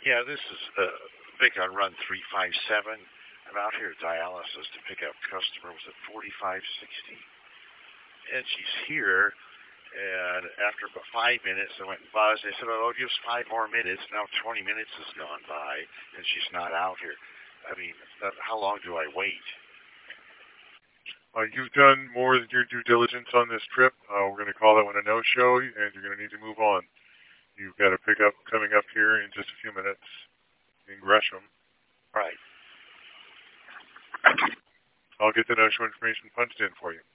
Yeah, this is Vic on run 357. I'm out here at dialysis to pick up customer. Was it 4560? And she's here. And after about 5 minutes, I went and buzzed. They said, "Oh, just 5 more minutes." Now 20 minutes has gone by, and she's not out here. I mean, how long do I wait? You've done more than your due diligence on this trip. We're going to call that one a no-show, and you're going to need to move on. You've got a pickup coming up here in just a few minutes in Gresham. Right. I'll get the no-show information punched in for you.